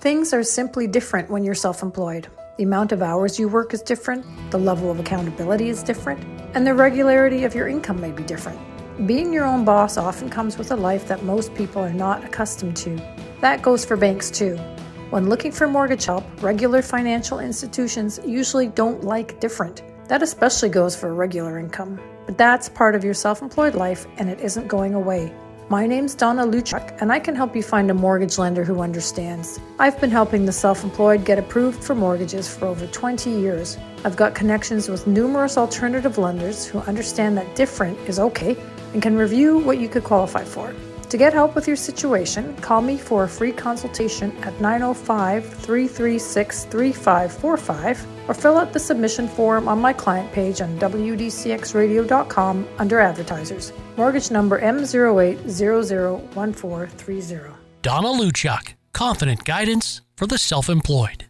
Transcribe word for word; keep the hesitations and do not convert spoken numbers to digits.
Things are simply different when you're self-employed. The amount of hours you work is different, the level of accountability is different, and the regularity of your income may be different. Being your own boss often comes with a life that most people are not accustomed to. That goes for banks too. When looking for mortgage help, regular financial institutions usually don't like different. That especially goes for regular income. But that's part of your self-employed life, and it isn't going away. My name's Donna Luchuk, and I can help you find a mortgage lender who understands. I've been helping the self-employed get approved for mortgages for over twenty years. I've got connections with numerous alternative lenders who understand that different is okay and can review what you could qualify for. To get help with your situation, call me for a free consultation at nine oh five, three three six, three five four five or fill out the submission form on my client page on W D C X radio dot com under advertisers. Mortgage number M zero eight zero zero one four three zero. Donna Luchuk, confident guidance for the self-employed.